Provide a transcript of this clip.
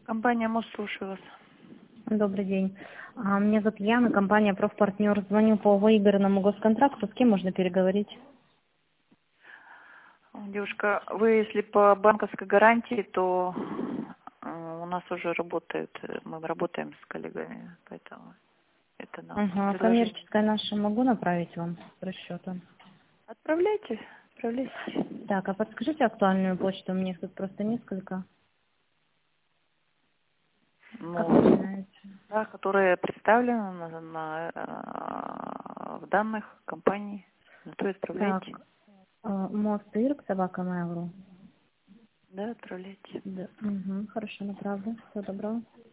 Компания МОЗ, слушаю вас. Добрый день. Меня зовут Яна, компания «Профпартнер». Звоню по выигранному госконтракту. С кем можно переговорить? Девушка, вы если по банковской гарантии, то у нас уже работает, мы работаем с коллегами, поэтому это нам Ага, предложение. коммерческая наша могу направить вам с расчетом? Отправляйте, отправляйте. Так, а подскажите актуальную почту, у меня их тут просто несколько. Как Ну, начинается? да, которые представлены в данных компании, на то и Так, отправляйте. Мостырк, собака Mail.ru. Да, отправляйте. Да. Угу, хорошо, направлю. Всего доброго.